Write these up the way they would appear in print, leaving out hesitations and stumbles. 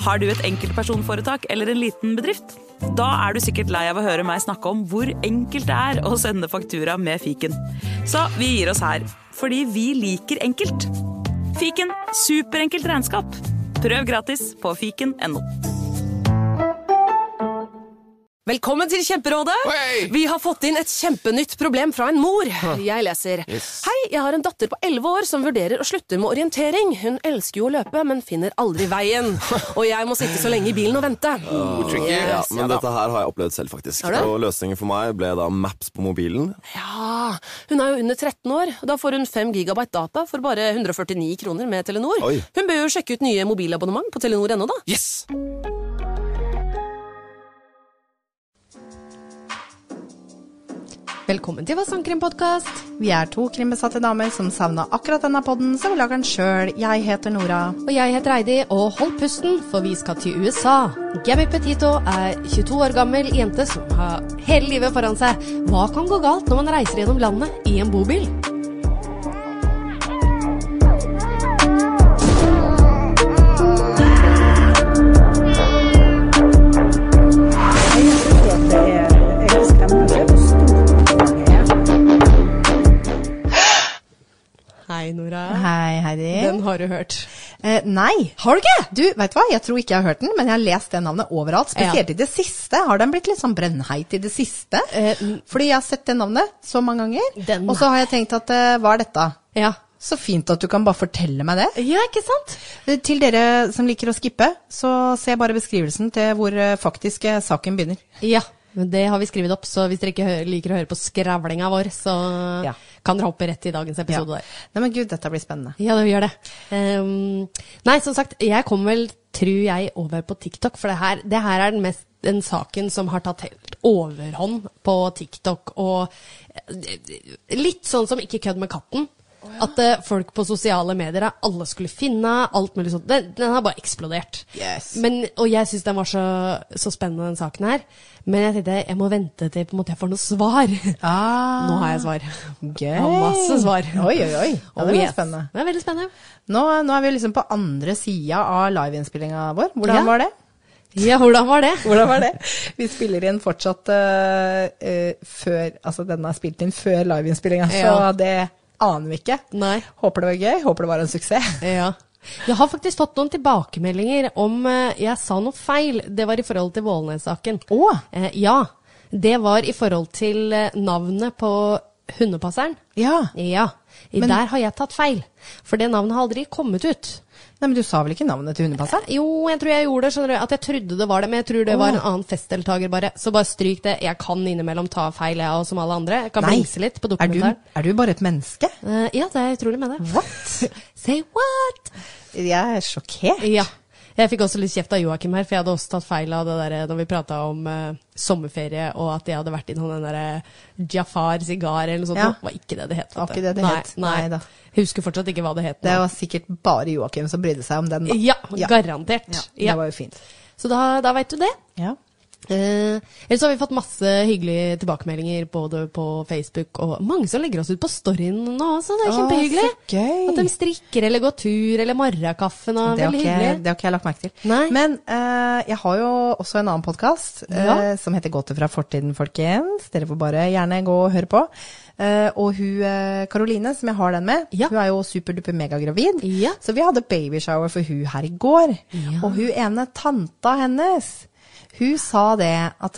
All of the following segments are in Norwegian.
Har du et enkeltpersonforetak eller en liten bedrift? Da du sikkert lei av å høre meg snakke om hvor enkelt det å sende faktura med fiken. Så vi gir oss her, fordi vi liker enkelt. Fiken, superenkelt regnskap. Prøv gratis på fiken.no. Velkommen til Kjemperådet. Hei! Vi har fått inn et kjempenytt problem fra en mor. Jeg leser. Yes. Hei, jeg har en datter på 11 år som vurderer å slutte med orientering. Hun elsker jo å løpe, men finner aldri veien. Og jeg må sitte så lenge i bilen og vente. Yes, Men dette her har jeg opplevd selv faktisk. Og løsningen for meg ble da Maps på mobilen. Ja, hun jo under 13 år. Da får hun 5 gigabyte data for bare 149 kroner med Telenor. Oi. Hun bør jo sjekke ut nye mobilabonnement på Telenor.no da. Yes! Velkommen til Hva Sangkrim-podcast. Vi 2 krimbesatte damer som savnet akkurat denne podden, så vi lager den selv. Jeg heter Nora. Og jeg heter Heidi, og hold pusten, for vi skal til USA. Gabby Petito 22 år gammel jente som har hele livet foran seg. Hva kan gå galt når man reiser gjennom landet i en bobil? Hei, Nora. Hei, Heidi. Den har du hørt. Nei. Har du ikke? Du, vet du hva? Jeg tror ikke jeg har hørt den, men jeg har lest det navnet overalt. Spesielt i det siste. Har den blitt litt sånn brennheit i det siste? Fordi jeg har sett det navnet så mange ganger. Og så har jeg tenkt at, hva dette? Ja. Så fint at du kan bare fortelle meg det. Ja, ikke sant? Til dere som liker å skippe, så ser bare beskrivelsen til hvor faktisk saken begynner. Ja, men det har vi skrevet opp, så hvis dere ikke liker å høre på skravlinga vår, så kan dere hoppe rett i dagens episode der. Nei, men Gud, dette blir spennende. Ja, det gjør det. Nei, som sagt, jeg kom vel, tror jeg, over på TikTok, for det her den saken som har tatt helt overhånd på TikTok, og litt sånn som ikke kødd med katten. At folk på sosiale medier alle skulle finne alt mulig sånt. Den har bare eksplodert. Yes. Og jeg synes den var så spennende, den saken her. Men jeg tenkte, jeg må vente til på en måte jeg får noe svar. Nå har jeg svar. Gøy. Jeg har masse svar. Oi. Ja, det er spennende. Det er veldig spennende. Nå er vi liksom på andre siden av liveinnspillingen vår. Hvordan var det? Ja, hvordan var det? Vi spiller inn fortsatt før, altså denne er spilt inn før liveinnspillingen, så det aner vi ikke. Nei. Håper det var gøy, håper det var en suksess. Ja. Jeg har faktisk fått noen tilbakemeldinger om jeg sa noe feil. Det var i forhold til Vålnes-saken. Ja, det var i forhold til navnet på hundepasseren. Ja. Der har jeg tatt feil, for det navnet har aldri kommet ut. Nei, men du sa vel ikke navnet til hundepasseren? Jo, jeg tror jeg gjorde det, skjønner du, at jeg trodde det var det, men jeg tror det var en annen festdeltager bare. Så bare stryk det. Jeg kan innimellom ta feil, jeg og som alle andre. Jeg kan blingse litt på dokumentaren. Er du bare et menneske? Ja, det er utrolig med det. What? Say what? Jeg er sjokkert. Ja. Jeg fikk også litt kjeft av Joakim her, for jeg hadde også tatt feil av det der når vi pratet om sommerferie, og at jeg hadde vært innom den der Jafar Sigar eller noe sånt. Det var ikke det het. Det var ikke det het. Nei da. Jeg husker fortsatt ikke hva det het. Det var sikkert bare Joakim som brydde seg om den da. Ja, garantert. Ja, det var jo fint. Så da vet du det. Ja. Ellers har vi fått masse hyggelige tilbakemeldinger både på Facebook og mange som legger oss ut på storyen nå også, det er kjempehyggelig. Så gøy. At de strikker eller går tur eller morgenkaffen og veldig hyggelig. Det har ikke jeg lagt merke til. Nei. Men jeg har jo også en annen podcast som heter Gåte fra fortiden, folkens. Dere får bare gjerne gå og høre på. Og hun, Karoline, som jeg har den med, hun er jo superduper megagravid. Så vi hadde babyshower for hun her i går. Og hun ene tanta hennes, hun sa det, at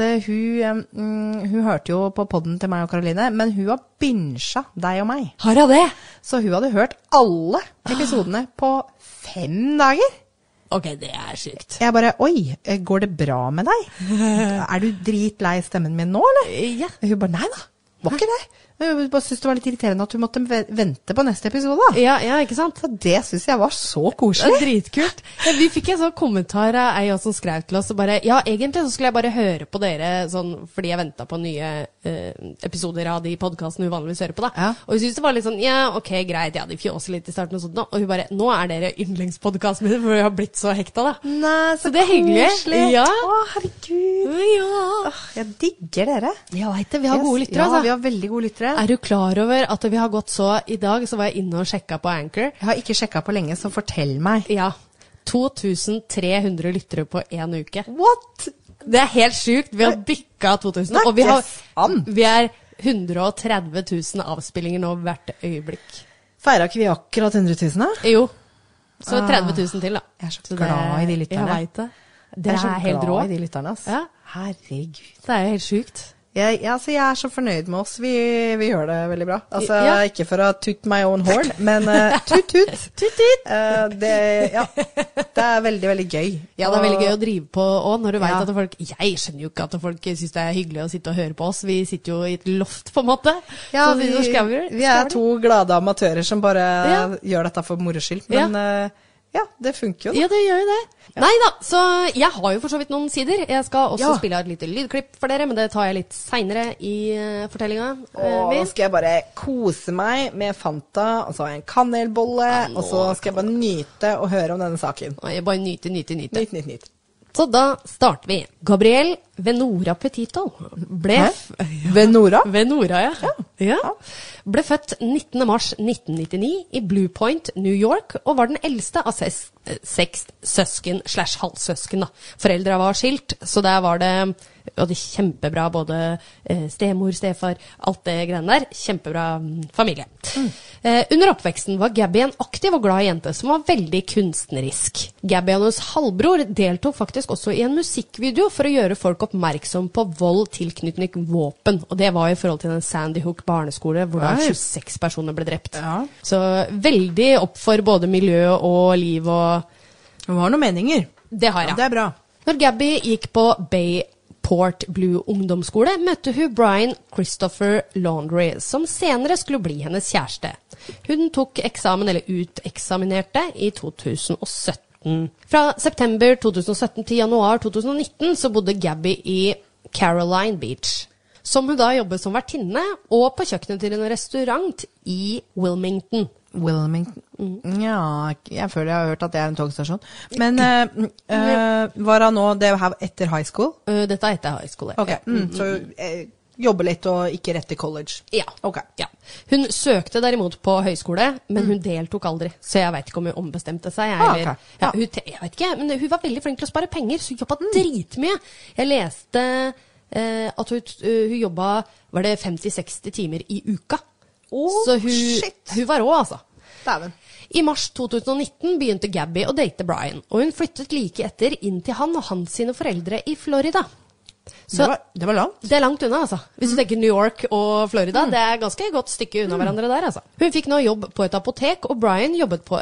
hun hørte jo på podden til meg og Karoline, men hun har binsja deg og meg. Har hun det? Så hun hadde hørt alle episodene på 5 dager. Ok, det er sykt. Jeg bare, oi, går det bra med deg? Er du dritlei stemmen min nå, eller? Ja. Hun bare, nei da, var ikke det. Jeg bare synes det var litt irriterende at hun måtte vente på neste episode da. Ja, ikke sant? Så det synes jeg var så koselig. Det er dritkult. Vi fikk en sånn kommentar av ei som skrev til oss, og bare, ja, egentlig så skulle jeg bare høre på dere, sånn, fordi jeg ventet på nye episoder av de podcastene hun vanligvis hører på da. Og hun synes det var litt sånn, ja, ok, greit, de fjåser litt i starten og sånt nå, og hun bare, nå er dere yndlingspodcasten min, for vi har blitt så hekta da. Nei, så det er hyggelig. Koselig. Ja. Å, herregud. Ja. Jeg digger dere. Jeg vet det, vi har gode lyttere, altså. Ja, vi har veldig gode lyttere. Er du klar over at vi har gått så, i dag så var jeg inne og sjekket på Anchor. Jeg har ikke sjekket på lenge, så fortell meg. Ja, 2300 lyttere på en uke. What? Det helt sykt. Vi har bykka 2000, og vi er 130 000 avspillinger nå hvert øyeblikk. Feiret ikke vi akkurat 100 000 da? Jo. Så 30 000 til da. Jeg så glad i de lytterne. Jeg vet det. Det er helt rå. Jeg så glad i de lytterne, ass. Ja. Herregud. Det er jo helt sykt. Jeg er så fornøyd med oss. Vi gjør det veldig bra. Altså, ikke for å toot my own horn, men tut-tut. Tut-tut. Det er veldig, veldig gøy. Ja, det er veldig gøy å drive på også, når du vet at folk... Jeg skjønner jo ikke at folk synes det er hyggelig å sitte og høre på oss. Vi sitter jo i et loft, på en måte. Ja, vi er to glade amatører som bare gjør dette for moro skyld. Men det funker jo da. Ja, det gjør jo det. Neida, så jeg har jo for så vidt noen sider. Jeg skal også spille et lite lydklipp for dere, men det tar jeg litt senere i fortellingen. Nå skal jeg bare kose meg med Fanta, og så har jeg en kanelbolle, og så skal jeg bare nyte og høre om denne saken. Og jeg bare nyte. Nyt. Så da starter vi. Gabriel Venora Petito ble... Venora? Venora, ja. Ble født 19. mars 1999 i Blue Point, New York, og var den eldste av 6 søsken / halvsøsken. Foreldre var skilt, så der var det kjempebra, både stemor, stefar, alt det greiene der. Kjempebra familie. Under oppveksten var Gabby en aktiv og glad jente som var veldig kunstnerisk. Gabby og hennes halvbror deltok faktisk også i en musikkvideo for å gjøre folk oppmerksom på vold tilknytning våpen, og det var i forhold til den Sandy Hook barneskole, hvor da 26 personer ble drept. Ja. Så veldig opp for både miljø og liv og... Hun har noen meninger. Det har jeg. Ja, det er bra. Når Gabby gikk på Bayport Blue ungdomsskole, møtte hun Brian Christopher Laundrie, som senere skulle bli hennes kjæreste. Hun tok eksamen, eller uteksaminerte, i 2017. Fra september 2017 til januar 2019 så bodde Gabby i Caroline Beach, som hun da jobbet som vertinne, og på kjøkkenet til en restaurant i Wilmington. Ja, jeg føler jeg har hørt at det er en togstasjon. Men var han nå, det her etter high school? Dette er etter high school, ja. Så jobbe litt og ikke rett til college? Ja. Hun søkte derimot på høyskole, men hun deltok aldri, så jeg vet ikke om hun ombestemte seg. Jeg vet ikke, men hun var veldig flink til å spare penger, så hun jobbet dritmye. Jeg leste at hun jobbet, var det 50-60 timer i uka? Så hun var rå, altså. Dæven. I mars 2019 begynte Gabby å date Brian, og hun flyttet like etter inn til han og hans sine foreldre i Florida. Så det var langt. Det er langt unna, altså. Hvis du tenker New York og Florida, det er ganske godt stykke unna hverandre der, altså. Hun fikk nå jobb på et apotek, og Brian jobbet på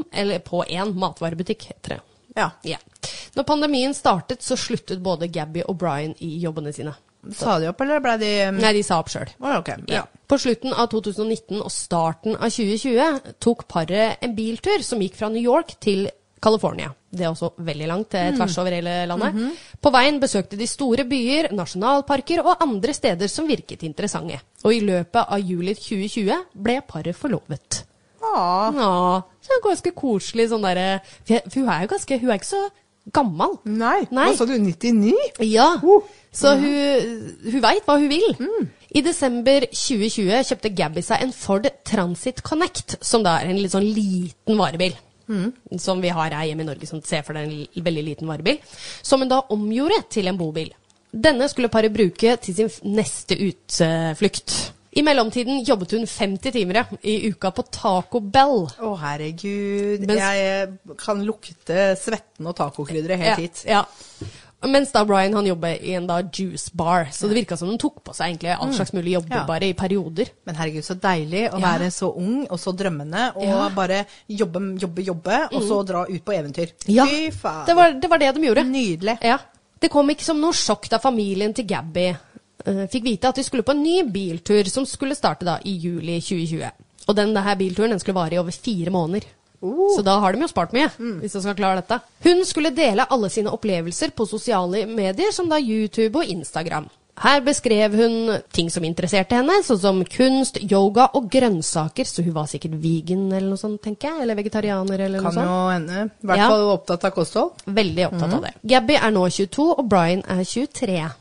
en matvarebutikk, heter det. Ja. Når pandemien startet, så sluttet både Gabby og Brian i jobbene sine. Sa de opp, eller ble de... Nei, de sa opp selv. Ja. På slutten av 2019 og starten av 2020 tok paret en biltur som gikk fra New York til California. Det er også veldig langt, tvers over hele landet. På veien besøkte de store byer, nasjonalparker og andre steder som virket interessante. Og i løpet av juli 2020 ble paret forlovet. Ja, så det er ganske koselig sånn der... For hun er ikke så gammel. Nei. Hva sa du, 99? Ja, så hun vet hva hun vil. I desember 2020 kjøpte Gabby seg en Ford Transit Connect, som da er en litt sånn liten varebil. Som vi har her hjemme i Norge, som ser for deg en veldig liten varebil, som hun da omgjorde til en bobil. Denne skulle paret bruke til sin neste utflukt. I mellomtiden jobbet hun 50 timer i uka på Taco Bell. Herregud, jeg kan lukte svetten og tacokrydder helt hit. Ja. Mens da Brian han jobbet i en da juice bar, så det virket som hun tok på seg egentlig all slags mulig jobber bare i perioder. Men herregud, så deilig å være så ung og så drømmende, og bare jobbe, og så dra ut på eventyr. Fy faen. Det var det de gjorde. Nydelig. Ja. Det kom ikke som noe sjokk da familien til Gabby fikk vite at de skulle på en ny biltur som skulle starte da i juli 2020. Og denne bilturen den skulle vare i over 4 måneder. Så da har de jo spart mye, hvis de skal klare dette. Hun skulle dele alle sine opplevelser på sosiale medier, som da YouTube og Instagram. Her beskrev hun ting som interesserte henne, sånn som kunst, yoga og grønnsaker, så hun var sikkert vegan eller noe sånt, tenker jeg, eller vegetarianer eller noe sånt. Kan jo hende, i hvert fall opptatt av kosthold. Veldig opptatt av det. Gabby er nå 22, og Brian er 23.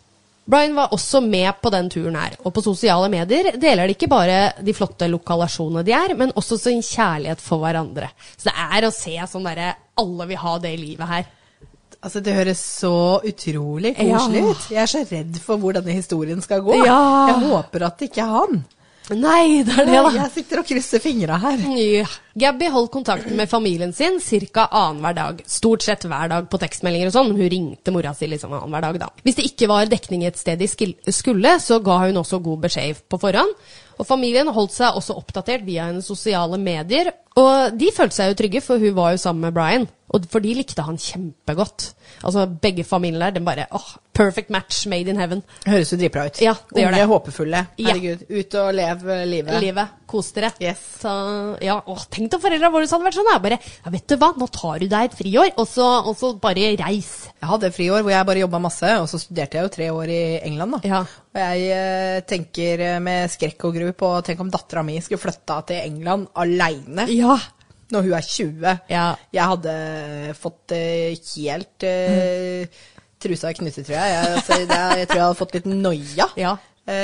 Brian var også med på den turen her, og på sosiale medier deler de ikke bare de flotte lokalasjonene de men også sin kjærlighet for hverandre. Så det å se sånn derre, alle vil ha det i livet her. Altså, det høres så utrolig koselig ut. Jeg så redd for hvor denne historien skal gå. Ja. Jeg håper at det ikke han. Nei, det det da. Jeg sitter og krysser fingrene her. Ja. Gabby holdt kontakten med familien sin cirka annenhver dag. Stort sett hver dag på tekstmeldinger og sånn. Hun ringte mora si liksom annenhver dag da. Hvis det ikke var dekning et sted de skulle, så ga hun også god beskjed på forhånd. Og familien holdt seg også oppdatert via hennes sosiale medier. Og de følte seg jo trygge, for hun var jo sammen med Brian. Og for de likte han kjempegodt. Altså begge familier der, den bare, perfect match made in heaven. Høres jo dritbra ut. Ja, det gjør det. Unge, håpefulle. Herregud, ut og leve livet. Livet, kos dere. Yes. Så, ja, tenk deg foreldre våre hadde vært sånn, bare, vet du hva, nå tar du deg et friår, og så bare reis. Jeg hadde friår hvor jeg bare jobbet masse, og så studerte jeg jo 3 år i England da. Ja. Og jeg tenker med skrekk og gru på, tenk om datteren min skulle flytte til England alene. Ja. Når hun 20. Ja. Jeg hadde fått helt trusa knyttet, tror jeg. Jeg tror jeg hadde fått litt noia. Ja.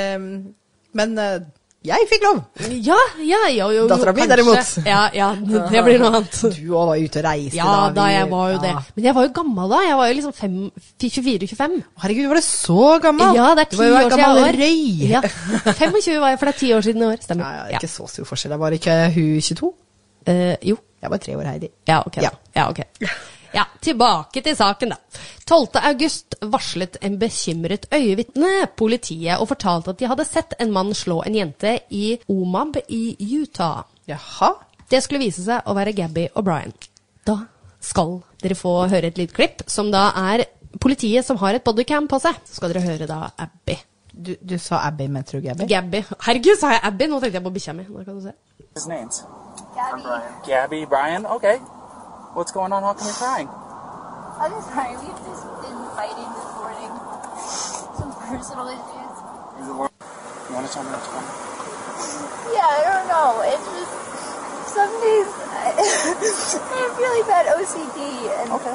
Men jeg fikk lov. Ja, jo, Datteren min kanskje. derimot. Ja, det blir noe annet. Du også var ute og reiste. Ja, da jeg var jo det. Men jeg var jo gammel da. Jeg var jo liksom 24-25. Herregud, var det så gammel? Ja, det 10 var jo år siden gammel i år. røy. Ja, 25 var jeg, for det 10 år siden i år. Stemmer. Ja, ikke så stor forskjell. Var ikke hun 22? Jo. Jeg var 3 år, Heidi. Ja, ok. Ja, ok. Ja, tilbake til saken da. 12. august varslet en bekymret øyevitne politiet og fortalte at de hadde sett en mann slå en jente i Omab i Utah. Jaha. Det skulle vise seg å være Gabby og Brian. Da skal dere få høre et lite klipp, som da politiet som har et bodycam på seg. Så skal dere høre da Abby. Du sa Abby, men tror du Gabby? Gabby. Herregud, sa jeg Abby? Nå tenkte jeg på bikkja mi. Nå kan du se. His names? Gabby. Gabby, Brian? Okay. What's going on? How come you're crying? I'm sorry, we've just been fighting this morning. Some personal issues. You want to tell me what's going on? Yeah, I don't know. It's just, some days I have really bad OCD. And Okay.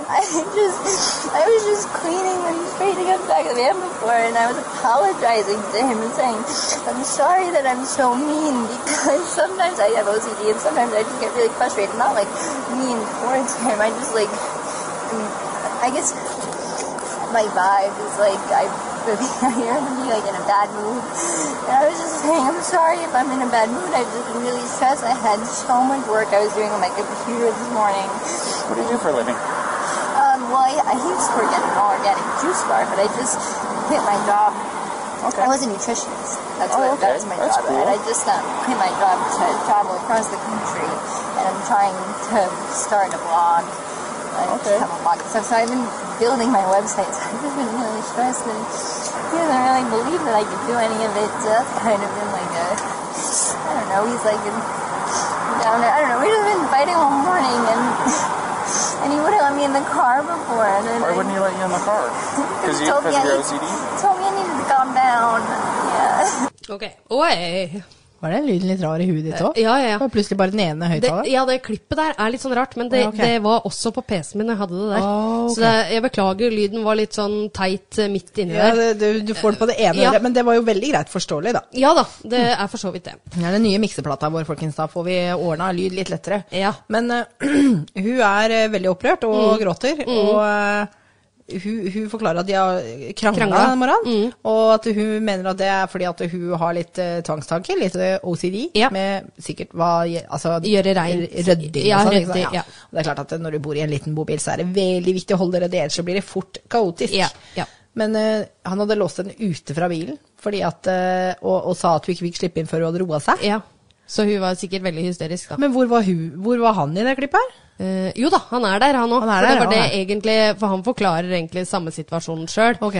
I was just cleaning and straightening up the back of the van before, and I was apologizing to him and saying, I'm sorry that I'm so mean, because sometimes I have OCD and sometimes I just get really frustrated. Not like mean towards him. I just like, I guess my vibe is like, you're gonna be like in a bad mood. And I was just saying, I'm sorry if I'm in a bad mood. I've just been really stressed. I had so much work I was doing on my computer this morning. What do you do for a living? Well, I used to work at an organic juice bar, but I just quit my job. Okay. I was a nutritionist. That was my That's job. cool. And I just quit my job to travel across the country. And I'm trying to start a blog. Okay. Have a blog and stuff. So I've been building my website. So I've just been really stressed, and he doesn't really believe that I could do any of it. So that's kind of been like I don't know, he's like down there. I don't know, we've just been fighting all morning, and he wouldn't let me in the car before. And then Why wouldn't he let you in the car? Because he told of me your OCD? He told me I needed to calm down. Yeah. Ok. Oi. Var det lyden litt rar i huet ditt også? Ja. Det var plutselig bare den ene høyttaleren? Ja, det klippet der litt sånn rart, men det, Ja, ok. det var også på PC-en min når jeg hadde det der. Ok. Så jeg beklager, lyden var litt sånn teit midt inni Ja, der. du får det på det ene Ja. øret, men det var jo veldig greit forståelig da. Ja da, det for så vidt det. Det er den nye mikseplata vår, folkens. Da får vi ordna lyd litt lettere. Ja. Men hun veldig opprørt og gråter, og hun forklarer at de har kranglet Kranglet. den morgenen, og at hun mener at det fordi at hun har litt tvangstanker, litt OCD, Ja. med sikkert altså, Gjøre rent. rødding Ja, og sånn. ikke sant? ryddig, ja. Og det er klart at når du bor i en liten bobil, så er det veldig viktig å holde dere det, ellers så blir det fort kaotisk. Ja, ja. Men han hadde låst henne ute fra bilen, fordi at, og sa at hun ikke fikk slippe inn før hun hadde roet seg. Ja, så hun var sikkert veldig hysterisk da. Men hvor var han i det klippet her? Jo da, han der, han også. Han er For det der, var det han egentlig, for han forklarer egentlig samme situasjonen selv. Ok.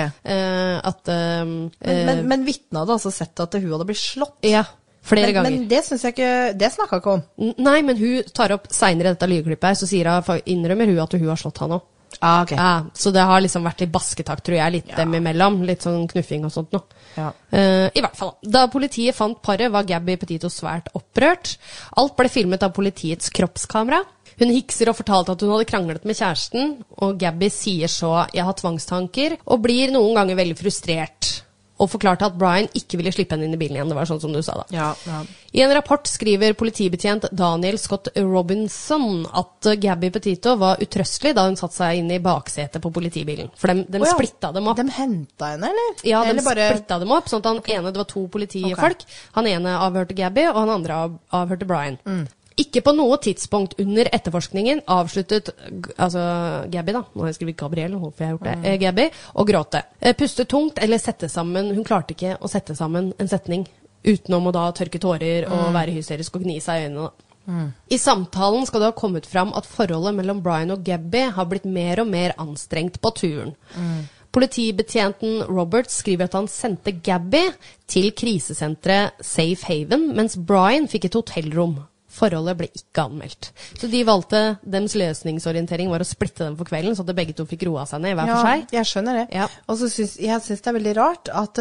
Men vittnet hadde altså sett at hun hadde blitt slått. Ja, flere ganger. Men det synes jeg ikke, det snakket ikke om. Nei, men hun tar opp senere dette lydklippet her, så innrømmer hun at hun har slått han også. Ah, ok. Ja, så det har liksom vært litt basketakt, tror jeg, litt dem imellom. Litt sånn knuffing og sånt nå. Ja. I hvert fall. Da politiet fant paret, var Gabby Petito svært opprørt. Alt ble filmet av politiets kroppskamera. Hun hikser og fortalte at hun hadde kranglet med kjæresten, og Gabby sier så, jeg har tvangstanker, og blir noen ganger veldig frustrert. og forklarte at Brian ikke ville slippe henne inn i bilen igjen. Det var sånn som du sa da. Ja. I en rapport skriver politibetjent Daniel Scott Robinson at Gabby Petito var utrøstelig da hun satte seg inn i baksetet på politibilen. For de splitta dem opp. De hentet henne, eller? Ja, de eller bare... splitta dem opp, sånn at ene, det var 2 politifolk. Han ene avhørte Gabby, og han andre avhørte Brian. Ikke på noe tidspunkt under etterforskningen avsluttet Gabby da, nå har jeg skrevet Gabriel, hvorfor jeg har gjort det, Gabby, og gråte. Puste tungt eller sette sammen, hun klarte ikke å sette sammen en setning utenom å da tørke tårer og være hysterisk og gni seg i øynene. I samtalen skal det ha kommet fram at forholdet mellom Brian og Gabby har blitt mer og mer anstrengt på turen. Politibetjenten Roberts skriver at han sendte Gabby til krisesenteret Safe Haven, mens Brian fikk et hotellrom. Forholdet ble ikke anmeldt. Så de valgte, deres løsningsorientering var å splitte dem for kvelden, så at begge to fikk roa seg ned hver for seg. Ja, jeg skjønner det. Ja. Og så synes det er veldig rart at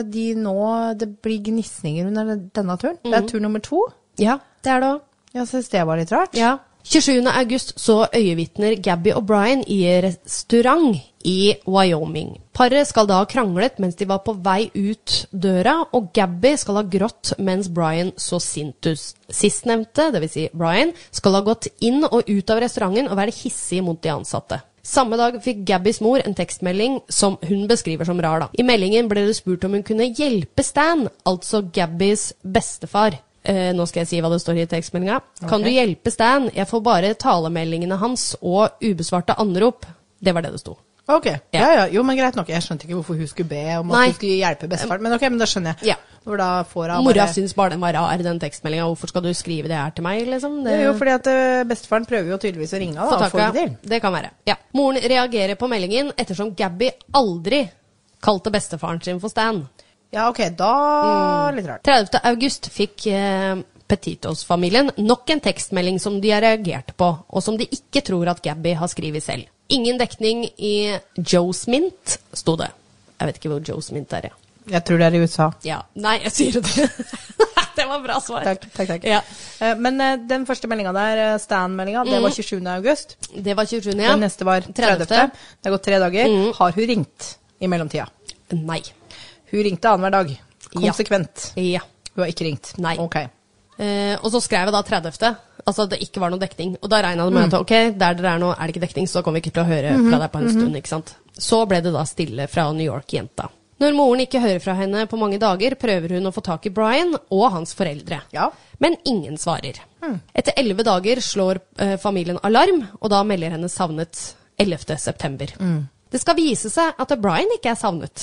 det blir gnisninger under denne turen. Det er tur nummer 2. Ja, det er det også. Jeg synes det var litt rart. Ja. 27. august så øyevittner Gabby og Brian i restaurant i Wyoming. Paret skal da ha kranglet mens de var på vei ut døra, og Gabby skal ha grått mens Brian så sintus. Sistnevnte, det vil si Brian, skal ha gått inn og ut av restauranten og være hissig mot de ansatte. Samme dag fikk Gabbys mor en tekstmelding som hun beskriver som rar da. I meldingen ble det spurt om hun kunne hjelpe Stan, altså Gabbys bestefar. Nå skal jeg si hva det står i tekstmeldinga. Kan du hjelpe Stan? Jeg får bare talemeldingene hans og ubesvarte anrop. Det var det det sto. Ok, ja. Jo, men greit nok. Jeg skjønte ikke hvorfor hun skulle be om at hun skulle hjelpe bestefar. Men ok, men da skjønner jeg. Ja. For da får hun Mora synes bare den var rar, den tekstmeldinga. Hvorfor skal du skrive det her til meg, liksom? Det er jo fordi at bestefaren prøver jo tydeligvis å ringe da, og få det til. Det kan være, ja. Moren reagerer på meldingen ettersom Gabby aldri kalte bestefaren sin for Stan. Ja, ok, da litt rart. 30. august fikk Petitos-familien nok en tekstmelding som de har reagert på, og som de ikke tror at Gabby har skrivet selv. Ingen dekning i Joe's Mint, sto det. Jeg vet ikke hvor Joe's Mint er, ja. Jeg tror det er i USA. Ja, nei, jeg sier det. Det var bra svar. Takk. Ja. Men den første meldingen der, Stan-meldingen, det var 27. august. Det var 27. ja. Den neste var 30. Det har gått 3 dager. Har hun ringt i mellomtida? Nei. Hun ringte annenhver dag. Konsekvent. Ja. Hun har ikke ringt. Nei. Ok. Og så skrev jeg da 30. Altså det ikke var noen dekning. Og da regnet jeg med at ok, der dere er nå er det ikke dekning, så kommer vi ikke til å høre fra deg på en stund, ikke sant? Så ble det da stille fra New York-jenta. Når moren ikke hører fra henne på mange dager, prøver hun å få tak i Brian og hans foreldre. Ja. Men ingen svarer. Etter 11 dager slår familien alarm, og da melder henne savnet 11. september. Det skal vise seg at Brian ikke er savnet.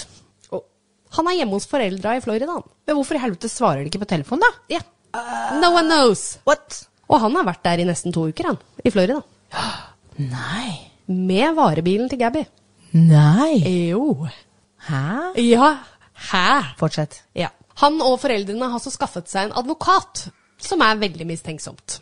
Han er hjemme hos foreldra i Florida. Men hvorfor i helvete svarer de ikke på telefon da? Ja. No one knows. What? Og han har vært der i nesten 2 uker, han, i Florida. Nei. Med varebilen til Gabby. Nei. Jo. Hæ? Ja. Hæ? Fortsett. Ja. Han og foreldrene har så skaffet seg en advokat, som er veldig mistenksomt.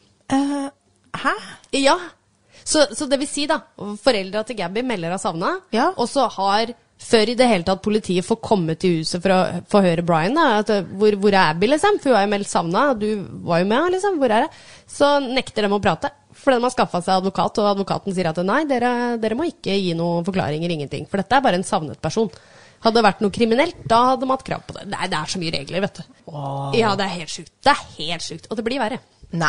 Hæ? Ja. Så det vil si da, foreldra til Gabby melder av savnet, og så har... Før i det hele tatt politiet får komme til huset for å forhøre Brian da, at hvor er Abby liksom, for hun har jo meldt savnet, du var jo med liksom, hvor er det? Så nekter de å prate, for de har skaffet seg advokat, og advokaten sier at nei, dere må ikke gi noen forklaringer, ingenting, for dette er bare en savnet person. Hadde det vært noe kriminelt, da hadde de hatt krav på det. Nei, det er så mye regler, vet du. Ja, det er helt sykt, og det blir verre. Nei.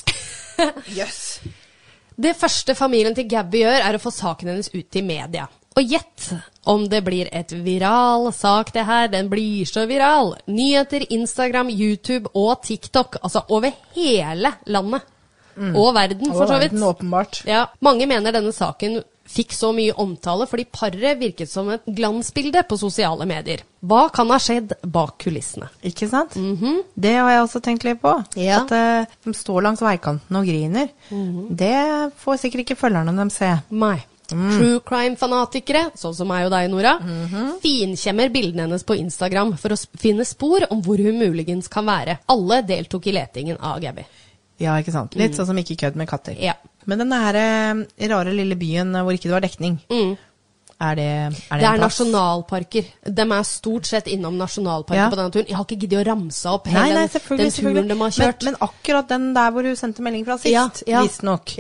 Yes. Det første familien til Gabby gjør er å få saken hennes ut til media. Og gjett om det blir et viral sak det her, den blir så viral. Nyheter, Instagram, YouTube og TikTok, altså over hele landet. Og verden, for så vidt. Verden, åpenbart. Ja, mange mener denne saken fikk så mye omtale fordi paret virket som et glansbilde på sosiale medier. Hva kan ha skjedd bak kulissene? Ikke sant? Det har jeg også tenkt litt på. Ja. At de står langs veikanten og griner. Det får sikkert ikke følgerne dem se. Nei. True crime-fanatikere, sånn som meg og deg, Nora, finkjemmer bildene hennes på Instagram for å finne spor om hvor hun muligens kan være. Alle deltok i letingen av Gabby. Ja, ikke sant? Litt sånn som ikke kødd med katter. Ja. Men denne her rare lille byen hvor ikke det var dekning, Det er nasjonalparker. De er stort sett innom nasjonalparker på denne turen. Jeg har ikke giddet å ramse opp hele den turen de har kjørt. Men akkurat den der hvor du sendte melding fra sist, visst nok.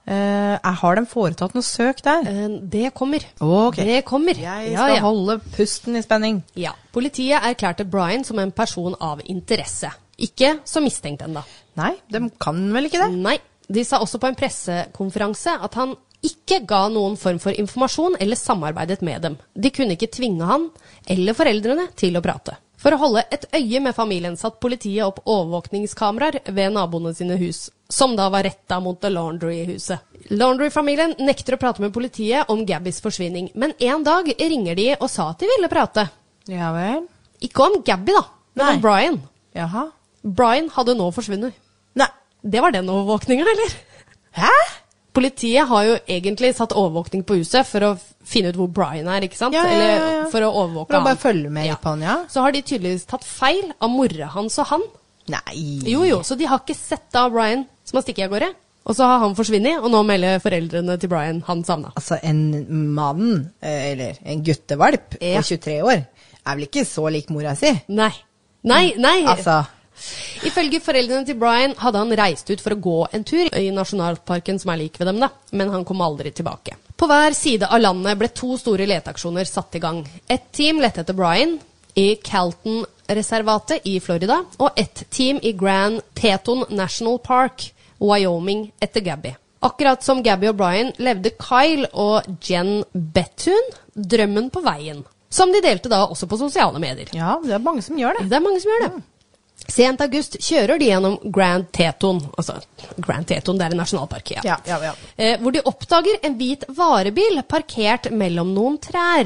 Har de foretatt noe søk der? Det kommer. Okay. Det kommer. Jeg skal holde pusten i spenning. Ja. Politiet erklærte Brian som en person av interesse. Ikke som mistenkt enda. Nei, de kan vel ikke det? Nei. De sa også på en pressekonferanse at han ikke ga noen form for informasjon eller samarbeidet med dem. De kunne ikke tvinge han eller foreldrene til å prate. For å holde et øye med familien satt politiet opp overvåkningskameraer ved naboene sine hus, som da var rettet mot The Laundry-huset. Laundry-familien nekter å prate med politiet om Gabbys forsvinning, men en dag ringer de og sa at de ville prate. Ja vel? Ikke om Gabby da, men om Brian. Jaha. Brian hadde nå forsvunnet. Nei. Det var den overvåkningen, eller? Hæ? Politiet har jo egentlig satt overvåkning på huset for å finne ut hvor Brian er, ikke sant? Eller for å overvåke han. For å bare følge med på han, Så har de tydeligvis tatt feil av mora hans og han. Nei. Jo, så de har ikke sett da Brian som har stikket av gårde. Og så har han forsvinnet, og nå melder foreldrene til Brian han savnet. Altså, en mann, eller en guttevalp på 23 år, er vel ikke så lik mora si? Nei. Altså... Ifølge foreldrene til Brian hadde han reist ut for å gå en tur i nasjonalparken som er lik ved dem da, men han kom aldri tilbake. På hver side av landet ble 2 store leteaksjoner satt i gang. Et team lette etter Brian i Calton-reservatet i Florida, og et team i Grand Teton National Park, Wyoming, etter Gabby. Akkurat som Gabby og Brian levde Kyle og Jen Bethune drømmen på veien, som de delte da også på sosiale medier. Ja, det er mange som gjør det. Sent august kjører de gjennom Grand Teton, altså Grand Teton, det er en nasjonalpark, hvor de oppdager en hvit varebil parkert mellom noen trær.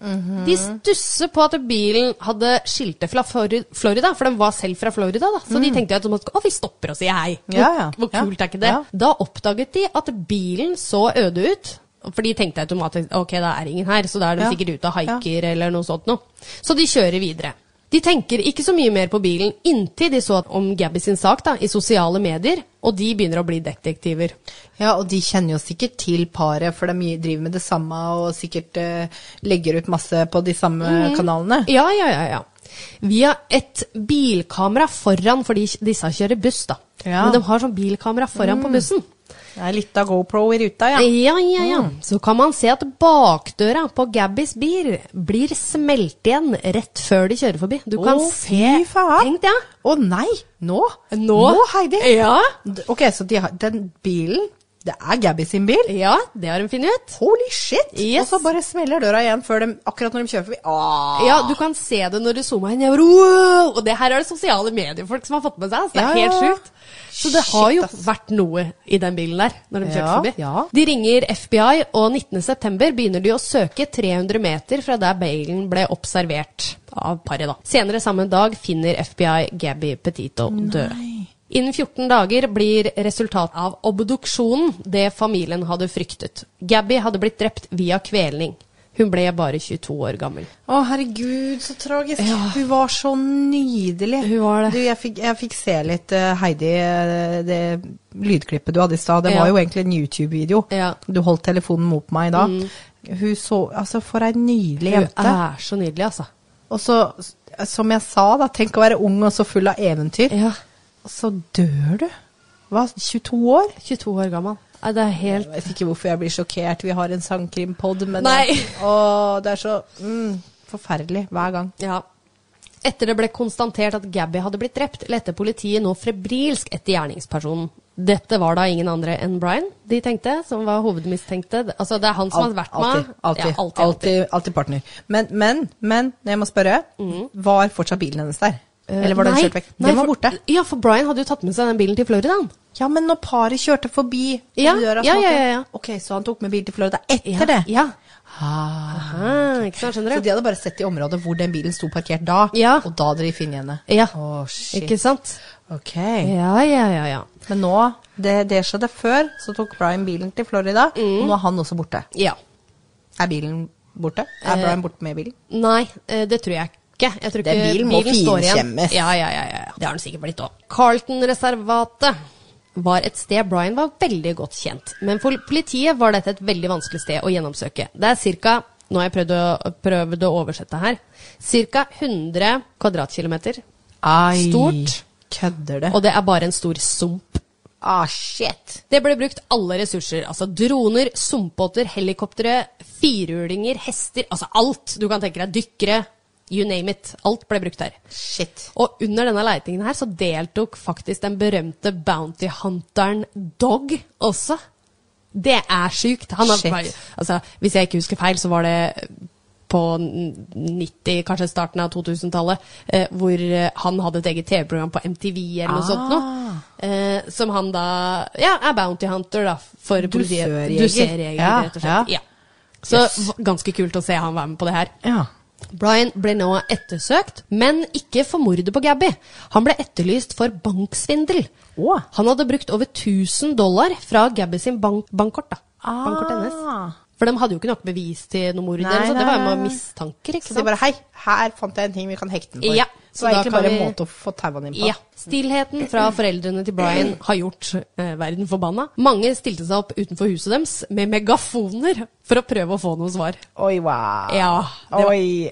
De stusser på at bilen hadde skilte fra Florida, for den var selv fra Florida da, så de tenkte at vi stopper og sier hei. Hvor kult er ikke det? Da oppdaget de at bilen så øde ut, for de tenkte automatisk, ok, det er ingen her, så da er de sikkert ute og hiker eller noe sånt nå. Så de kjører videre. De tenker ikke så mye mer på bilen inntil de så om Gabby sin sak da, i sosiale medier, og de begynner å bli detektiver. Ja, og de kjenner jo sikkert til paret, for de driver med det samme, og sikkert legger ut masse på de samme kanalene. Ja. Via et bilkamera foran, fordi disse kjører buss da. Men de har sånn bilkamera foran på bussen. Det er litt av GoPro i ruta, Ja. Så kan man se at bakdøra på Gabbys bil blir smelt igjen rett før de kjører forbi. Du kan se. Fy faen. Tenk det, Å nei, nå, Heidi. Ja. Ok, så den bilen, det er Gabby sin bil? Ja, det har de funnet ut. Holy shit! Yes. Og så bare smeller døra igjen akkurat når de kjører forbi. Ja, du kan se det når du zoomer inn. Wow! Og det her er det sosiale mediefolk som har fått med seg. Så det er helt sjukt. Så det har jo vært noe i den bilen der, når de kjørte forbi. Ja. De ringer FBI, og 19. september begynner de å søke 300 meter fra der bilen ble observert av paret da. Senere samme dag finner FBI Gabby Petito død. Innen 14 dager blir resultatet av obduksjonen det familien hadde fryktet. Gabby hadde blitt drept via kvelning. Hun ble bare 22 år gammel. Å, herregud, så tragisk. Ja. Hun var så nydelig. Hun var det. Du, jeg fikk se litt, Heidi, det lydklippet du hadde i sted. Det var jo egentlig en YouTube-video. Ja. Du holdt telefonen mot meg da. Hun så, altså, for en nydelig jente. Hun er så nydelig, altså. Og så, som jeg sa da, tenk å være ung og så full av eventyr. Ja. Og så dør du. Hva, 22 år? 22 år gammel. Det er helt... Jeg vet ikke hvorfor jeg blir sjokkert. Vi har en sangkrimpod, men det er så forferdelig hver gang. Ja. Etter det ble konstatert at Gabby hadde blitt drept, lette politiet nå febrilsk etter gjerningspersonen. Dette var da ingen andre enn Brian, de tenkte, som var hovedmistenkte. Altså, det er han som har vært med. Alltid partner. Men, jeg må spørre, var fortsatt bilen hennes der? Eller var den kjørt vekk? Den var borte. Ja, for Brian hadde jo tatt med seg den bilen til Florida. Ja, men når paret kjørte forbi døra, ok, så han tok med bil til Florida etter det? Ja. Ikke sant, skjønner du? Så de hadde bare sett i området hvor den bilen sto parkert da, og da hadde de finnet henne. Ja, shit. ikke sant? Ok. Ja. Men nå, det skjedde før, så tok Brian bilen til Florida, og nå er han også borte. Ja. Er bilen borte? Er Brian borte med bilen? Nei, det tror jeg ikke. Jeg tror ikke bilen må finkjemmes. Ja. Det har den sikkert blitt også. Carlton-reservatet var et sted Brian var veldig godt kjent. Men for politiet var dette et veldig vanskelig sted å gjennomsøke. Det er cirka nå har jeg prøvd å oversette her, cirka 100 kvadratkilometer stort, kødder det. og det bare en stor sump. Shit. Det ble brukt alle ressurser, altså droner, sumpbåter, helikoptere, firehjulinger, hester, altså alt du kan tenke deg, dykkere, you name it, alt ble brukt der. Shit. Og under denne leitingen her så deltok faktisk den berømte bounty hunteren Dog også. Det sykt. Altså, hvis jeg ikke husker feil, så var det på 90, kanskje starten av 2000-tallet, hvor han hadde et eget TV-program på MTV eller noe sånt nå. Som han da, bounty hunter da, for politiet. Dusørjeger, rett og slett. Ja. Så ganske kult å se han være med på det her. Ja. Brian ble nå ettersøkt, men ikke for mordet på Gabby. Han ble etterlyst for banksvindel. Han hadde brukt over $1000 fra Gabby sin bankkort da. Bankkort hennes. For de hadde jo ikke nok bevis til noe mord. Så det var jo med mistanker, ikke sant? Så de bare, hei, her fant jeg en ting vi kan hekte den for. Ja. Så det var egentlig bare en måte å få tauene inn på. Ja. Stillheten fra foreldrene til Brian har gjort verden forbanna. Mange stilte seg opp utenfor huset deres med megafoner for å prøve å få noe svar. Oi, wow. Ja. Oi,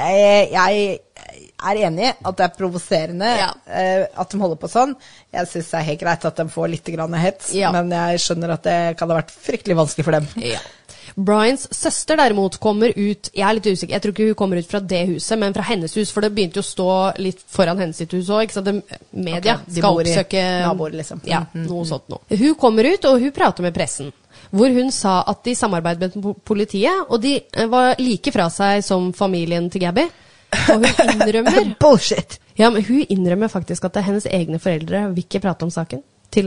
jeg er enig at det er provoserende at de holder på sånn. Jeg synes det er helt greit at de får litt grann hets, men jeg skjønner at det kan ha vært fryktelig vanskelig for dem. Ja. Brians søster derimot kommer ut, jeg er litt usikker, jeg tror ikke hun kommer ut fra det huset, men fra hennes hus, for det begynte jo å stå litt foran hennes sitt hus også, ikke sant? Media skal oppsøke naboer, liksom. Ja, noe sånt nå. Hun kommer ut, og hun prater med pressen, hvor hun sa at de samarbeidet med politiet, og de var like fra seg som familien til Gabby. Og hun innrømmer Bullshit! Ja, men hun innrømmer faktisk at det er hennes egne foreldre vil ikke prate om saken.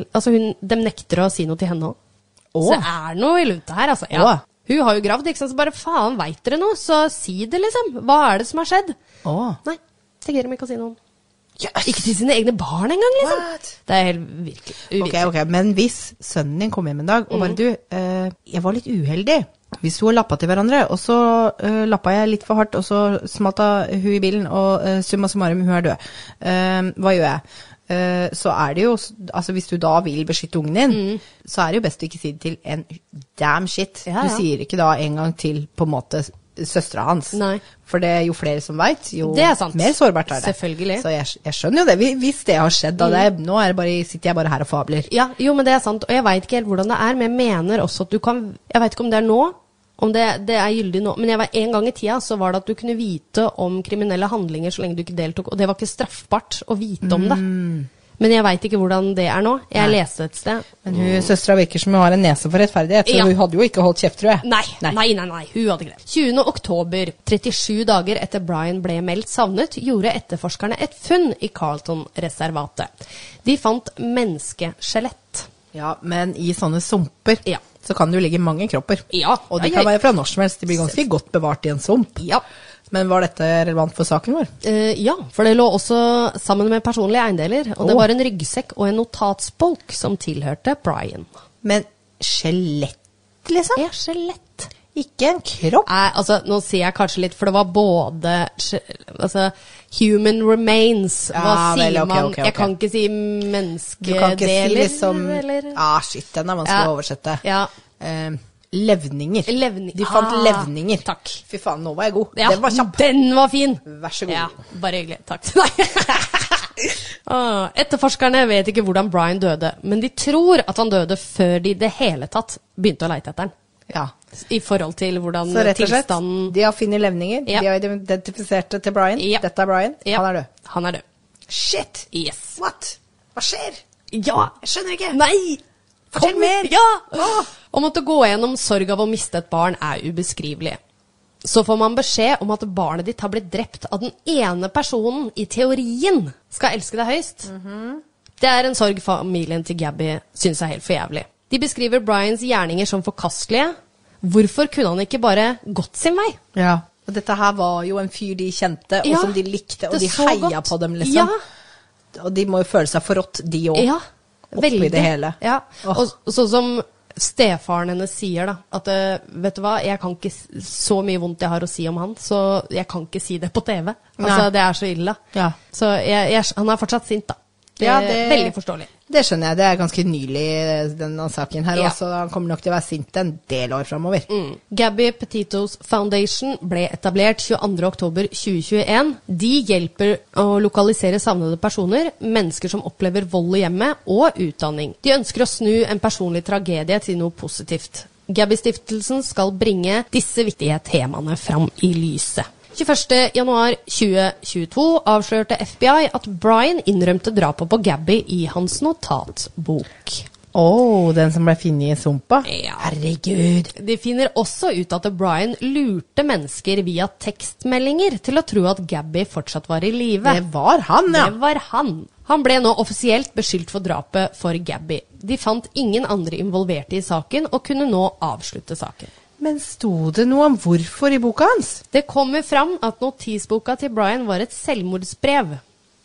De nekter å si noe til henne også. Så det er noe i lunta her, altså. Ja. Hun har jo gravd, ikke sant? Så bare faen, vet dere noe? Så si det liksom. Hva er det som har skjedd? Nei, det greier de ikke å si noe om. Yes. Ikke til sine egne barn engang, liksom. What? Det er helt uvirkelig. Ok, men hvis sønnen din kom hjem en dag, og bare jeg var litt uheldig. Vi sto og lappet til hverandre, og så lappet jeg litt for hardt, og så smalta hun i bilen, og summa summarum, hun er død. Hva gjør jeg? Så er det jo, altså hvis du da vil beskytte ungen din, så er det jo best å ikke si det til en damn shit. Du sier ikke da en gang til på en måte søstra hans. Nei. For det er jo flere som vet, jo mer sårbart er det. Selvfølgelig. Så jeg skjønner jo det, hvis det har skjedd, da nå sitter jeg bare her og fabler. Ja, jo, men det er sant, og jeg vet ikke helt hvordan det er, men jeg mener også at du kan, jeg vet ikke om det er nå, om det er gyldig nå, men en gang i tida så var det at du kunne vite om kriminelle handlinger så lenge du ikke deltok, og det var ikke straffbart å vite om det. Men jeg vet ikke hvordan det er nå. Jeg leste et sted. Men søstra virker som hun har en nese for rettferdighet, så hun hadde jo ikke holdt kjeft, tror jeg. Nei, hun hadde ikke det. 20. oktober, 37 dager etter Brian ble meldt savnet, gjorde etterforskerne et funn i Carlton-reservatet. De fant menneskeskjelett. Ja, men i sånne sumper så kan det jo ligge mange kropper. Ja. Og de kan være fra når som helst. De blir ganske godt bevart i en sump. Ja. Men var dette relevant for saken vår? Ja, for det lå også sammen med personlige eiendeler, og det var en ryggsekk og en notatsbolk som tilhørte Brian. Men skjelett, liksom? Ja, skjelett. Ikke en kropp? Altså, nå sier jeg kanskje litt, for det var både human remains, hva sier man? Okay. Jeg kan ikke si menneskedeler. Du kan ikke si liksom, shit, den er vanskelig å oversette. Ja. Levninger. De fant levninger. Takk. Fy faen, nå var jeg god. Ja, den var kjapp. Den var fin. Vær så god. Ja, bare hyggelig. Takk til deg. Etterforskerne vet ikke hvordan Brian døde, men de tror at han døde før de det hele tatt begynte å leite etter han. Ja. I forhold til hvordan så rett og slett, tilstanden... De har funnet levninger, de har identifisert det til Brian. Dette er Brian, han er død. Han er død. Shit! Yes. What? Hva skjer? Ja! Jeg skjønner ikke. Nei! Fortell mer! Ja! Å måtte gå gjennom sorg av å miste et barn er ubeskrivelig. Så får man beskjed om at barnet ditt har blitt drept av den ene personen i teorien skal elske deg høyst. Det er en sorg familien til Gabby synes er helt for jævlig. De beskriver Brians gjerninger som forkastelige. Hvorfor kunne han ikke bare gått sin vei? Ja, og dette her var jo en fyr de kjente, og som de likte, og de heia på dem, liksom. Ja. Og de må jo føle seg forrådt, de også. Ja, veldig. Oppi det hele. Ja, og sånn som stefaren hennes sier da, at vet du hva, jeg kan ikke, så mye vondt jeg har å si om han, så jeg kan ikke si det på TV. Altså, det er så ille. Ja. Så han er fortsatt sint da. Ja, det- Veldig forståelig. Det skjønner jeg, det er ganske nylig denne saken her Ja. også. Han kommer nok til å være sint en del år fremover. Gabby Petitos Foundation ble etablert 22. oktober 2021. De hjelper å lokalisere savnede personer, mennesker som opplever vold i hjemmet, og utdanning. De ønsker å snu en personlig tragedie til noe positivt. Gabby-stiftelsen skal bringe disse viktige temaene fram i lyset. 21. januar 2022 avslørte FBI at Brian innrømte drapet på Gabby i hans notatbok. Den som ble funnet i sumpa? Ja. Herregud. De finner også ut at Brian lurte mennesker via tekstmeldinger til å tro at Gabby fortsatt var i live. Det var han, ja. Det var han. Han ble nå offisielt beskyldt for drapet for Gabby. De fant ingen andre involverte i saken og kunne nå avslutte saken. Men sto det noe om hvorfor i boka hans? Det kommer fram at notisboka til Brian var et selvmordsbrev.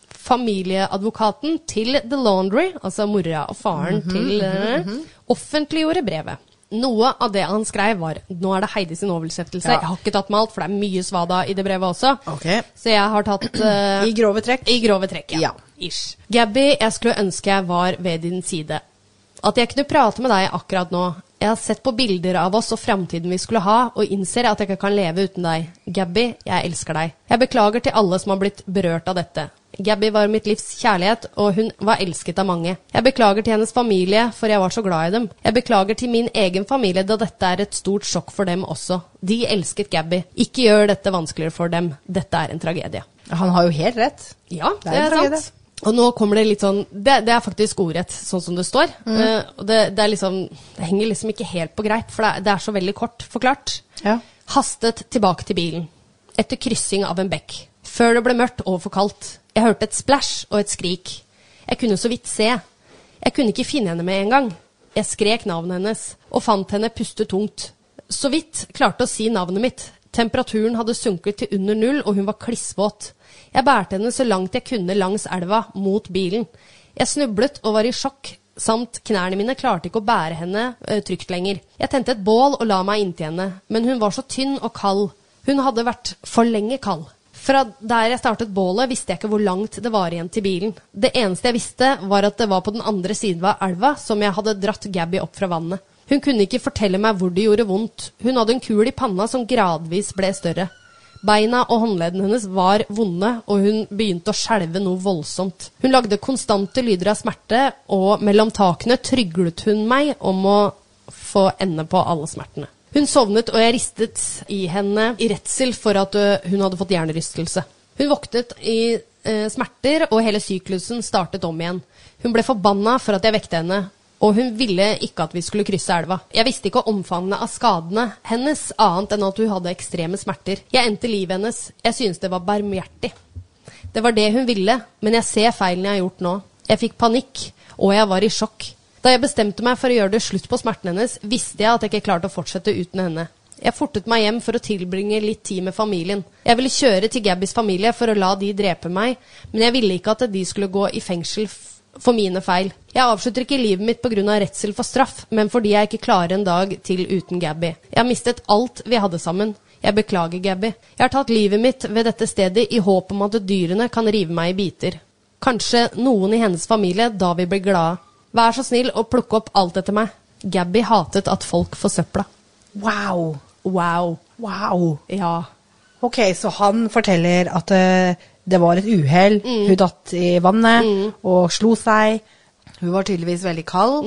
Familieadvokaten til The Laundry, altså mora og faren til offentliggjorde brevet. Noe av det han skrev var, nå er det Heidi sin oversettelse, Ja. jeg har ikke tatt med alt, for det er mye svada i det brevet også. Ok. Så jeg har tatt I grove trekk? I grove trekk, ja. Ja. Ish. Gabby, jeg skulle ønske jeg var ved din side. At jeg kunne prate med deg akkurat nå. Jeg har sett på bilder av oss og fremtiden vi skulle ha, og innser at jeg ikke kan leve uten deg. Gabby, jeg elsker deg. Jeg beklager til alle som har blitt berørt av dette. Gabby var mitt livs kjærlighet, og hun var elsket av mange. Jeg beklager til hennes familie, for jeg var så glad i dem. Jeg beklager til min egen familie, da dette er et stort sjokk for dem også. De elsket Gabby. Ikke gjør dette vanskeligere for dem. Dette er en tragedie. Han har jo helt rett. Ja, Det er en tragedie. sant. Og nå kommer det litt sånn, det er faktisk ordrett, sånn som det står. Og det er liksom, det henger liksom ikke helt på greip, for det er så veldig kort forklart. Ja. Hastet tilbake til bilen, etter kryssing av en bekk. Før det ble mørkt og for kaldt. Jeg hørte et splash og et skrik. Jeg kunne så vidt se. Jeg kunne ikke finne henne med en gang. Jeg skrek navnet hennes, og fant henne puste tungt. Så vidt klarte å si navnet mitt. Temperaturen hadde sunket til under 0, og hun var klissvåt. Jeg bærte henne så langt jeg kunne langs elva, mot bilen. Jeg snublet og var i sjokk, samt knærne mine klarte ikke å bære henne trygt lenger. Jeg tente et bål og la meg inntil henne, men hun var så tynn og kald. Hun hadde vært for lenge kald. Fra der jeg startet bålet, visste jeg ikke hvor langt det var igjen til bilen. Det eneste jeg visste, var at det var på den andre siden av elva som jeg hadde dratt Gabby opp fra vannet. Hun kunne ikke fortelle meg hvor det gjorde vondt. Hun hadde en kul i panna som gradvis ble større. Beina og håndleddene hennes var vonde, og hun begynte å skjelve noe voldsomt. Hun lagde konstante lyder av smerte, og mellom takene tryglet hun meg om å få ende på alle smertene. Hun sovnet, og jeg ristet i henne i redsel for at hun hadde fått hjernerystelse. Hun våknet i smerter, og hele syklusen startet om igjen. Hun ble forbanna for at jeg vekte henne, og hun ville ikke at vi skulle krysse elva. Jeg visste ikke omfanget av skadene hennes, annet enn at hun hadde ekstreme smerter. Jeg endte livet hennes. Jeg synes det var barmhjertig. Det var det hun ville, men jeg ser feilen jeg har gjort nå. Jeg fikk panikk, og jeg var i sjokk. Da jeg bestemte meg for å gjøre det slutt på smerten hennes, visste jeg at jeg ikke klarte å fortsette uten henne. Jeg fortet meg hjem for å tilbringe litt tid med familien. Jeg ville kjøre til Gabbys familie for å la de drepe meg, men jeg ville ikke at de skulle gå i fengsel for mine feil. Jeg avslutter ikke livet mitt på grunn av redsel for straff, men fordi jeg ikke klarer en dag til uten Gabby. Jeg har mistet alt vi hadde sammen. Jeg beklager, Gabby. Jeg har tatt livet mitt ved dette stedet i håp om at dyrene kan rive meg i biter. Kanskje noen i hennes familie da vi blir glade. Vær så snill å plukke opp alt etter meg. Gabby hatet at folk forsøpla. Wow. Wow. Wow. Ja. Ok, så han forteller at det var et uhell. Hun datt i vannet og slo seg. Hun var tydeligvis veldig kald.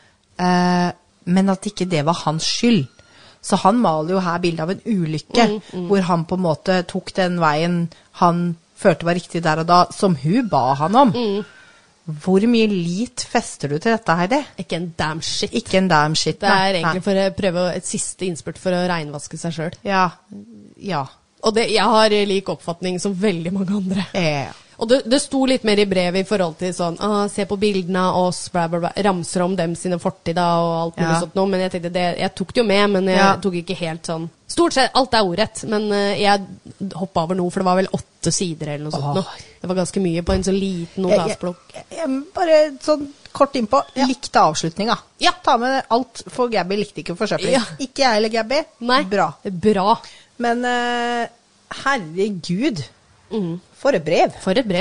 Men at ikke det var hans skyld. Så han maler jo her bildet av en ulykke, hvor han på en måte tok den veien han følte var riktig der og da, som hun ba han om. Hvor mye lit fester du til dette, Heidi? Ikke en damn shit. Ikke en damn shit, Det er nei. egentlig for å prøve et siste innspurt for å regnvaske seg selv. Ja, ja. Og det, jeg har lik oppfatning som veldig mange andre. Og det sto litt mer i brevet i forhold til sånn, se på bildene av oss, bla bla bla, ramser om dem sine fortida og alt mulig sånt nå, men jeg tenkte, jeg tok det jo med, men jeg tok ikke helt sånn. Stort sett, alt er ordrett, men jeg hoppet over noe, for det var vel 8 sider eller noe sånt nå. Det var ganske mye på en så liten notasblokk. Jeg bare sånn kort innpå, likte avslutninga. Ja. Ta med alt, for Gabby likte ikke forsøpling. Ja. Ikke jeg eller Gabby. Nei, Bra. Bra. Men herregud, for et brev. For et brev, ja.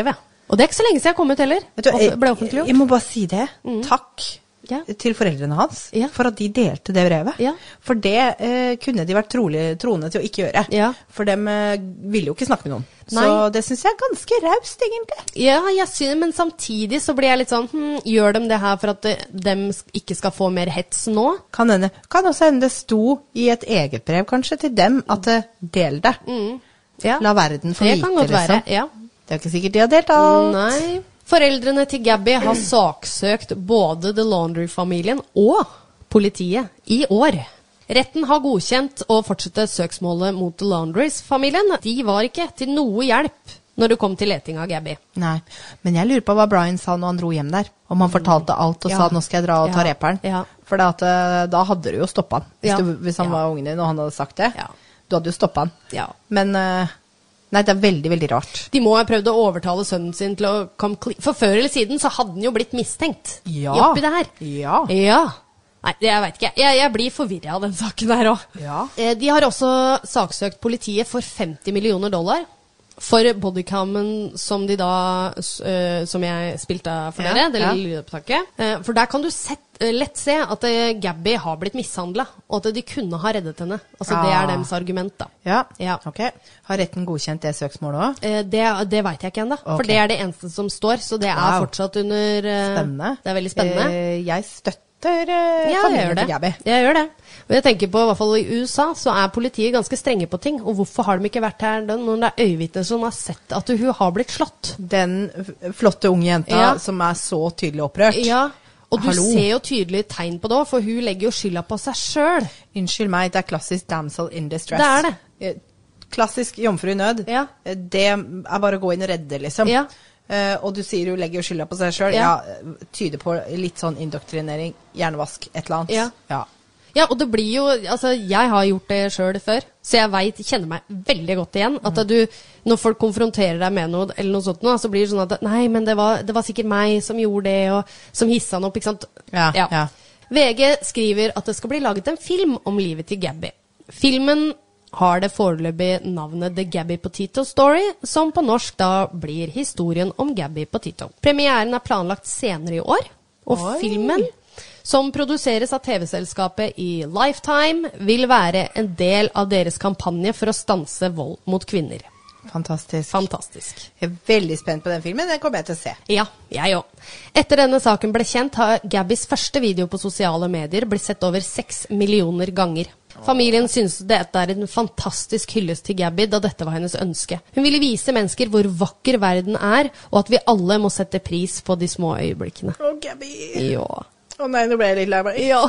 Og det er ikke så lenge siden jeg kom ut heller. Vet du, Ble offentliggjort. jeg må bare si det. Takk Ja. til foreldrene hans Ja. for at de delte det brevet. Ja. For det kunne de vært troende til å ikke gjøre. Ja. For dem ville jo ikke snakke med noen. Nei. Så det synes jeg er ganske raust, egentlig. Ja, jeg synes, men samtidig så blir jeg litt sånn, gjør de det her for at de ikke skal få mer hets nå? Kan også hende det sto i et eget brev kanskje til dem at del det. Ja. La verden få Det vite, kan godt være, liksom. ja. Det er ikke sikkert de har delt alt. Nei. Foreldrene til Gabby har saksøkt både The Laundrie-familien og politiet i år. Retten har godkjent å fortsette søksmålet mot The Laundries-familien. De var ikke til noe hjelp når det kom til leting av Gabby. Nei, men jeg lurer på hva Brian sa når han dro hjem der. Om han fortalte alt og Ja. sa nå skal jeg dra og ta Ja. reperen. Ja. For da hadde du jo stoppet han. Ja. Hvis han Ja. var ungen din og han hadde sagt det. Ja. Du hadde jo stoppet han. Ja. Men nei, det er veldig, veldig rart. De må ha prøvd å overtale sønnen sin til å komme For før eller siden så hadde han jo blitt mistenkt Ja. oppi det her. Ja. Ja. Nei, jeg vet ikke. Jeg blir forvirret av den saken her også. Ja. De har også saksøkt politiet for $50 millioner for bodycammen som de da som jeg spilte for Ja, dere, det ja. lille lydopptaket. For der kan du lett se at Gabby har blitt mishandlet, og at de kunne ha reddet henne. Altså det er deres argument da. Ja. Ja. Ok. Har retten godkjent det søksmålet også? Det vet jeg ikke ennå, for Ok. det er det eneste som står, så det er Wow. fortsatt under Spennende. Det er veldig spennende. Jeg støtter Ja, jeg familien gjør til det. Gabby. Jeg gjør det. Og jeg tenker på, i hvert fall i USA, så er politiet ganske strenge på ting. Og hvorfor har de ikke vært her når det er øyevitner som har sett at hun har blitt slått? Den flotte unge jenta Ja. som er så tydelig opprørt. Ja, og du Hallo. ser jo tydelig tegn på det også, for hun legger jo skylda på seg selv. Unnskyld meg, det er klassisk damsel in distress. Det er det. Klassisk jomfru i nød. Ja. Det er bare å gå inn og redde, liksom. Ja. Og du sier hun legger jo skylda på seg sjøl. Ja. Ja, tyder på litt sånn indoktrinering. Hjernevask, et eller annet. Ja. Ja, og det blir jo, altså jeg har gjort det selv før, så jeg kjenner meg veldig godt igjen, at når folk konfronterer deg med noe, eller noe sånt noe, så blir det sånn at, nei, men det var sikkert meg som gjorde det, og som hisset han opp, ikke sant? Ja. VG skriver at det skal bli laget en film om livet til Gabby. Filmen har det foreløpig navnet The Gabby Petito Story, som på norsk da blir historien om Gabby Petito. Premieren er planlagt senere i år, og Oi. filmen, som produseres av TV-selskapet i Lifetime, vil være en del av deres kampanje for å stanse vold mot kvinner. Fantastisk. Fantastisk. Jeg er veldig spent på den filmen. Den kommer jeg til å se. Ja, jeg òg. Etter denne saken ble kjent, har Gabbys første video på sosiale medier blitt sett over 6 millioner ganger. Familien synes dette er en fantastisk hyllest til Gabby, da dette var hennes ønske. Hun ville vise mennesker hvor vakker verden er, og at vi alle må sette pris på de små øyeblikkene. Å, Gabby. Ja. Å nei, nå ble jeg litt lei meg. Ja.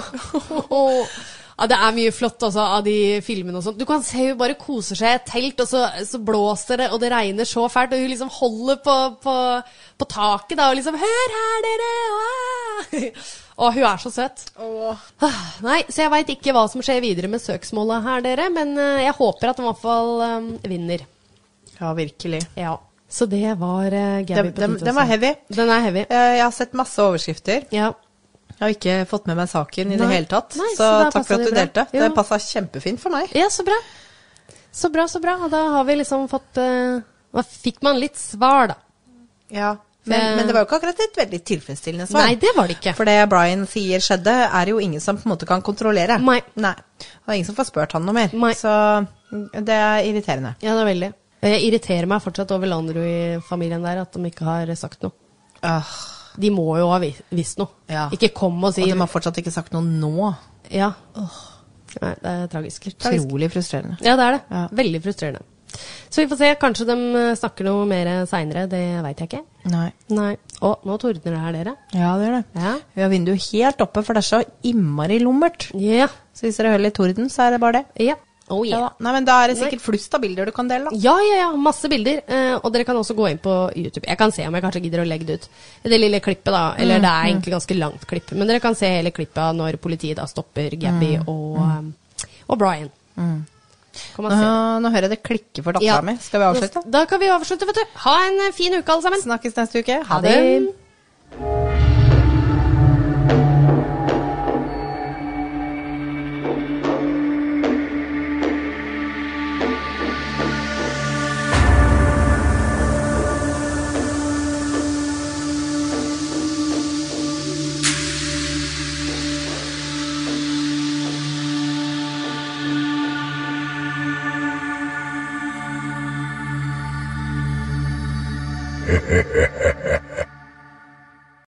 Ja, det er mye flott altså, av de filmene og sånt. Du kan se hun bare koser seg i et telt, og så blåser det, og det regner så fælt, og hun liksom holder på taket da, og liksom, hør her dere! Og hun er så søt. Nei, så jeg vet ikke hva som skjer videre med søksmålet her, dere, men jeg håper at de i hvert fall vinner. Ja, virkelig. Ja, så det var Gabby Petito. Den var heavy. Den er heavy. Jeg har sett masse overskrifter. Ja. Jeg har ikke fått med meg saken i det Nei. hele tatt. Nei, så så da takk for passer at du det bra. delte. Ja. Det passet kjempefint for meg. Ja, så bra. Så bra, så bra. Og da har vi liksom fått da fikk man litt svar, da. Ja, men det var jo ikke akkurat et veldig tilfredsstillende svar. Nei, det var det ikke. For det Brian sier skjedde, er jo ingen som på en måte kan kontrollere. Nei. Det er ingen som får spurt han noe mer. Nei. Så det er irriterende. Ja, det er veldig. Jeg irriterer meg fortsatt over Landry-familien der, at de ikke har sagt noe. De må jo ha visst noe. Ja. Ikke kom og si... Og de har fortsatt ikke sagt noe nå. Ja. Nei, det er tragisk. Utrolig frustrerende. Ja, det er det. Ja. Veldig frustrerende. Så vi får se. Kanskje de snakker noe mer senere. Det vet jeg ikke. Nei. Å, nå tordner det her, dere. Ja, det gjør det. Ja. Vi har vinduet helt oppe, for det er så innmari lummert. Ja. Så hvis dere hører litt torden, så er det bare det. Ja. Oh, Ja, yeah. da. Nei, men da er det sikkert flust av bilder du kan dele, da. Ja, masse bilder. Og dere kan også gå inn på YouTube. Jeg kan se om jeg kanskje gidder å legge det ut. Det lille klippet da, eller det er egentlig ganske langt klipp, men dere kan se hele klippet når politiet da stopper Gabby og Brian. Kan man se det. Nå hører jeg det klikke for datteren min. Skal vi avslutte? Da kan vi avslutte, vet du. Ha en fin uke alle sammen. Snakkes neste uke. Ha det. Hehehehe